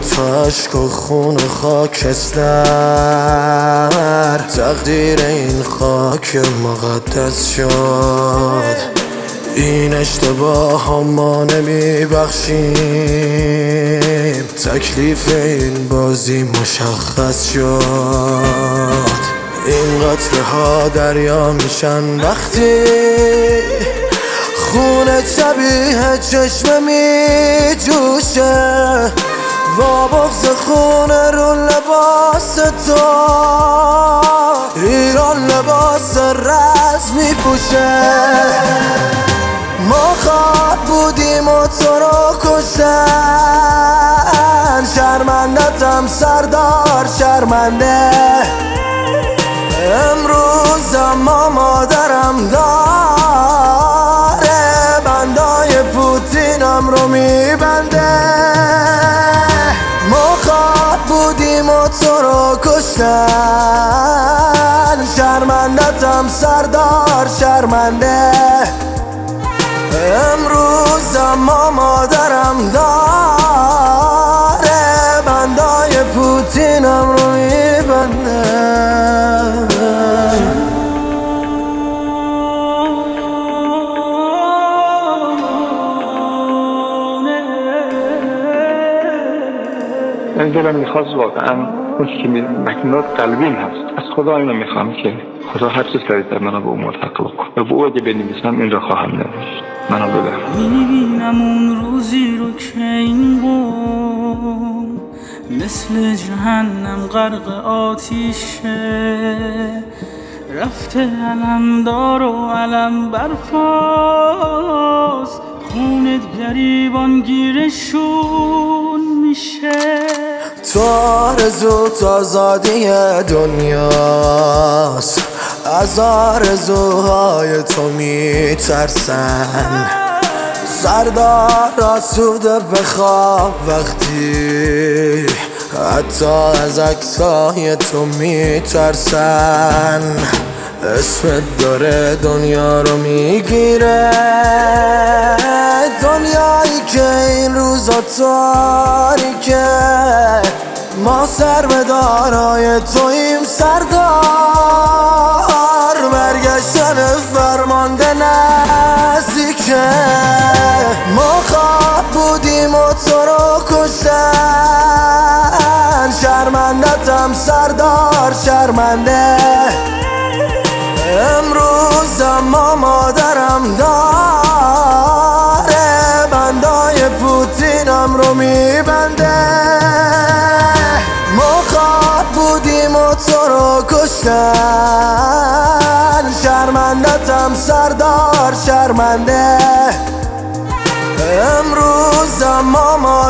دوتا عشق و خون و خاکستر، تقدیر این خاک مقدس شد. این اشتباه ها ما نمی بخشیم، تکلیف این بازی مشخص شد. این قطره ها دریا میشن وقتی خون شبیه چشمه می جوشه، با بغض خون رو لباس تو ایران لباس رز می پوشه. ما خواد بودیم و تو رو کشتن، شرمندتم سردار شرمنده. امروز اما مادرم داره بندای پوتینم رو میبنده. ما خواد بودیم و تو رو کشتن، شرمندتم سردار شرمنده. امروز اما مادرم داره بندای پوتینم رو میبنده. من دلم میخواست واقعا اون که مکنات قلبیم هست، از خدا اینو میخوام که خدا هر چیز سریعتر منو به اون ملحق بکن و به او اگه بنویسم این را خواهم نوشت. منو بده. میبینم اون روزی رو که این قوم مثل جهنم غرق آتیشه، رفته علمدار و علم برفاست، خونت گریبان گیرشون میشه. تو آرزوت آزادی دنیاست، از آرزوهای تو میترسن. سردار آسوده بخواب وقتی حتی از عکسای تو میترسن. اسمت داره دنیا رو میگیره، دنیایی که این روزا تاریکه. ما سر به دارای تویم سردار، برگشتن فرمانده نزدیکه. ما خواب بودیم و تو رو کشتن، شرمندتم سردار شرمنده. امروز اما مادرم داره بندای پوتینم رو میبنده. ما خواد بودیم و تو رو کشتن، شرمندتم سردار شرمنده. امروز اما